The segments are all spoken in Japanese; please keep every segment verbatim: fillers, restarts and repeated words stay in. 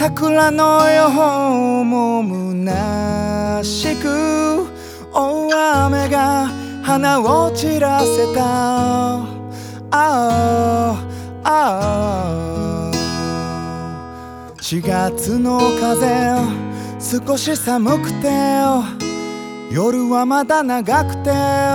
桜の予報も虚しく、大雨が花を散らせた。ああああ、しがつの風、少し寒くて、夜はまだ長くて、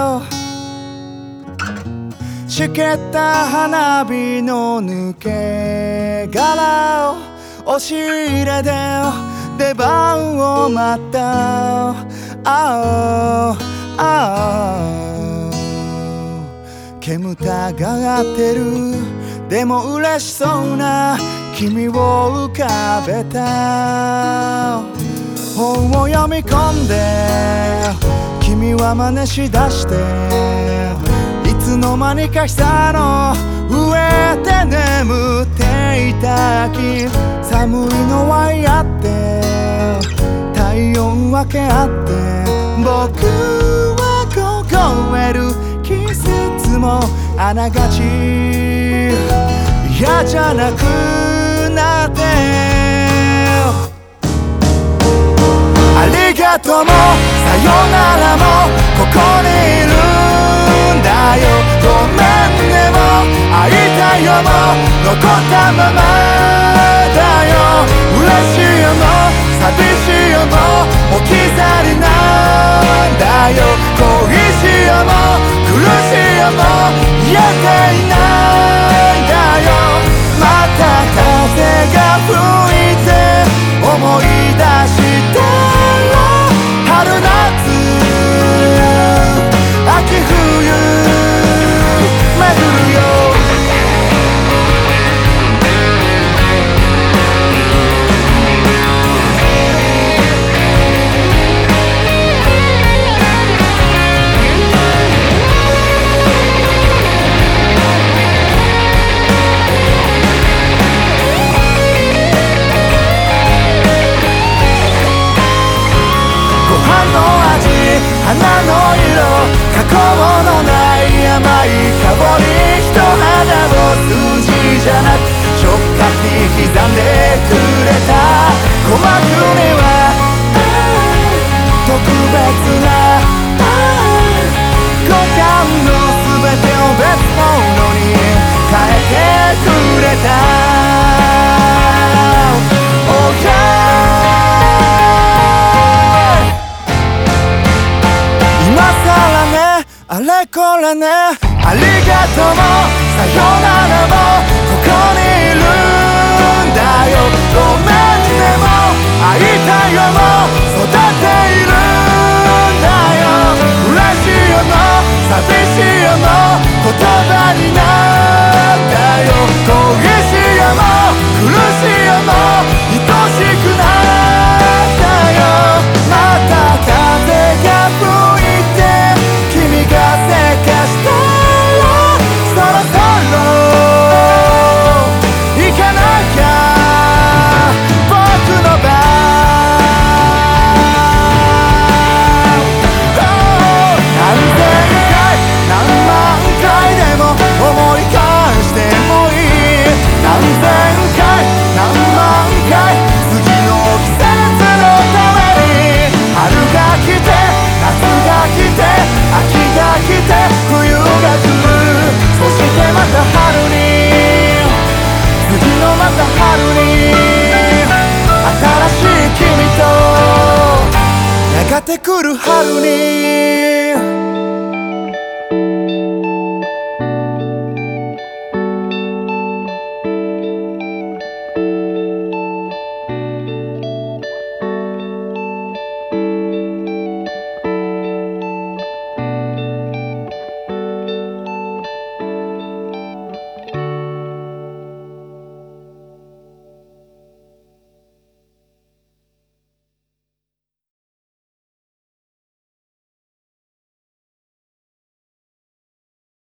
しけった花火の抜け殻を押し入れで出番を待った。ああああ、煙たがってる、でも嬉しそうな君を浮かべた。本を読み込んで君は真似しだして、いつの間にか膝の上で眠っていた秋。寒いのは嫌って、体温分け合って、僕は凍える季節もあながち嫌じゃなくなって。ありがとうもさよならもここにいるんだよ。ごめんねも会いたいよも残ったままだよ。嬉しいよも寂しいよも置き去りなんだよ。恋しいよも苦しいよも言えていないんだよ。また風が吹いて思い出して春夏秋冬巡るよ。花の色、過去のない甘い香り、人肌を数字じゃなく触覚に刻んでくれた。鼓膜には特別な五感の全てを別物に変えてくれた。Oh yeah、あれこれね、ありがとうもさよならもここにいるんだよ。ごめんねも会いたいよも育ているんだよ。嬉しいよも寂しいよも言葉になったよ。恋しいよも苦しいよも愛しくなったよ。また風が吹いて君がせかしたらそろそろ行かなきゃ僕の番。何千回何万回でも思い返してもいい。何千回何万回次の季節のために春が来て夏が来て秋が来て冬が来る。そしてまた春に次のまた春に新しい君とやがて来る春に。